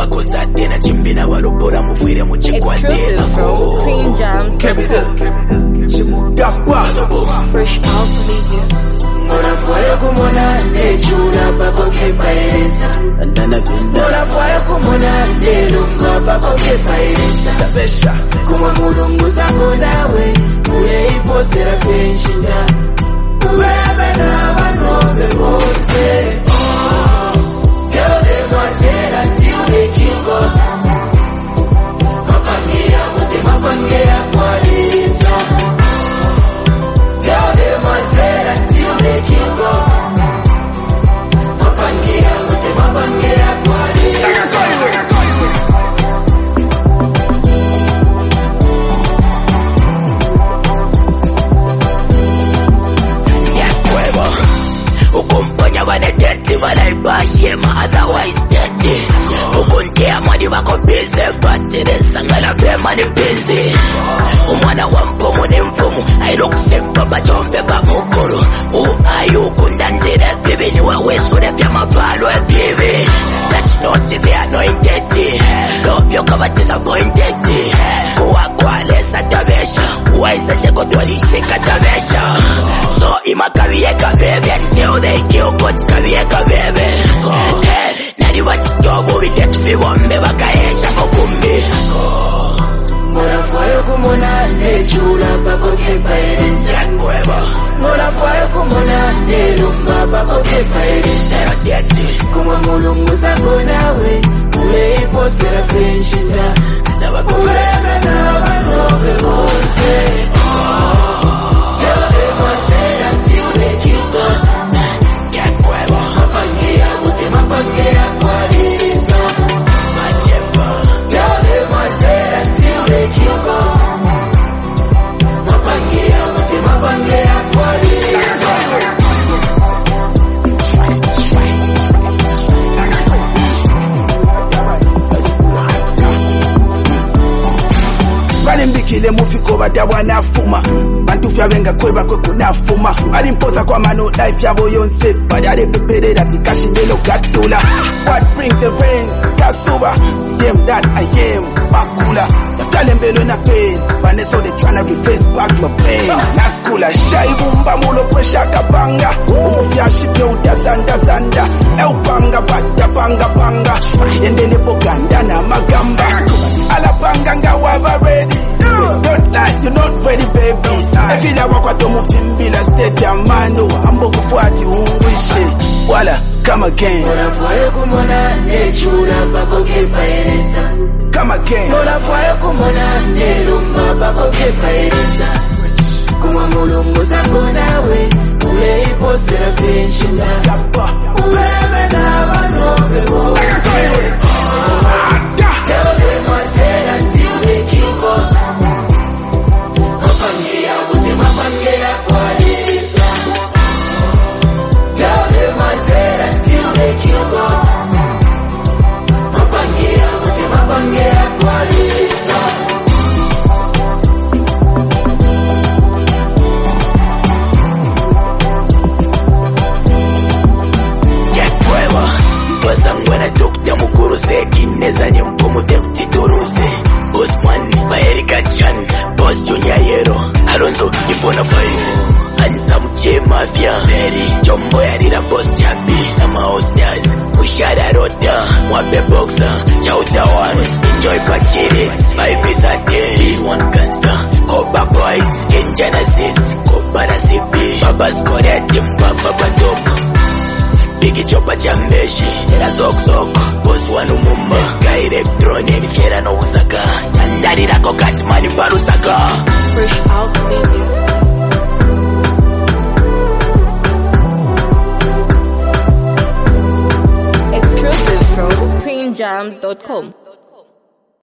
Wakosa tena chimbina walopora mufwire muchikwate. Exclusive from QueenJams.com. Fresh out Bolivia. Mora fue como nane chula pa koke pairesa. Mora fue como nane lumba pa koke pairesa. Kuma mulungu zako nawe uye ipo serafe nshinda. Uwebe na wanobe mose. Tell them what's here until they kill God. Mapangia wote mapangia kwa lisa. Tell them what's here until they kill God. Mapangia wote mapangia kwa lisa. Ukompanya vanedeti valaibashema otherwise deti. Ukuntea mani wako busy batirensangala bema ni busy. Umwana wa mpomo ni mfumu ailokusempa bajombe bamukuru. Ayukundandira bibi ni wawesure vya mabalo ya bibi. That's not the anointed. Love yo kava disappointed. Kuwa kwalesa tabesha uwaisa sheko tuwalishika tabesha. So imakavieka bebe until they kill God kavieka bebe. Nari wachitobu videtu viwombe wakaesha kukumbi. Mora fue como nane chula pa koke pairesa. Mora fue como nane lumba pa koke pairesa. Kuma mulungu zako nawe uye ipo serafe nshinda. Uwebe na wanobe mose. Tell them what's there until they kill God. Mapangia wote mapangia kwa lisa. Tell them what's there until they kill God. Mapangia wote mapangia kwa lisa. Mbikile mufiko badabwa nafuma bantu fyabenga kweba kwe kunafuma alimpoza kwa mano life yabo yonse badale peperera tikashindelo gatula. What bring the rains kasuba them that I am bakula yafale mbelo na pain bane so they tryna reverse back my pain nakula shaibumba mulo kwesha kabanga umufyashi pye utazanda zanda eupanga bata panga yendele poganda na magamba alapanga ngawa ready. Don't lie, you're not ready, baby. Evila wakwato mufimbila stadium mano ambo kufuati ungwishe wala come again. Mora fue como nane chula pa koke pairesa. Come again. Mora fue como nane lumba pa koke pairesa. Kuma mulungu zako nawe uye ipo serafe nshinda. Uwebe na wanobe mose. Tell them what's there until they kill God. Mapangia wote mapangia kwa lisa. Tell them what's there until they kill God. Mapangia wote mapangia kwa lisa. Yakwewa wazangwana dokta mukuru sekineza ni mpumu deputy turuse. Osman Baerika Chan Boss Junior Yero Alonso Ipona Fayo Handsome J Mafia Mary Jombo Yarira Boss Chapi Nama Ostars Ushara Rota Mwape Boxer Chauta One Enjoy Pachiris Vibe Sate B1 Gangsta Koba Boys Ken Genesis Koba Rasipi Babas Korea Team Baba Badoko Bigi Chopa Chambeshi Era Sok Boss Wanu Mumba Sky Electronic Fiera no Usaka Nandari Rako Katmani Parusaka Fresh out Bolivia. Exclusive from QueenJams.com.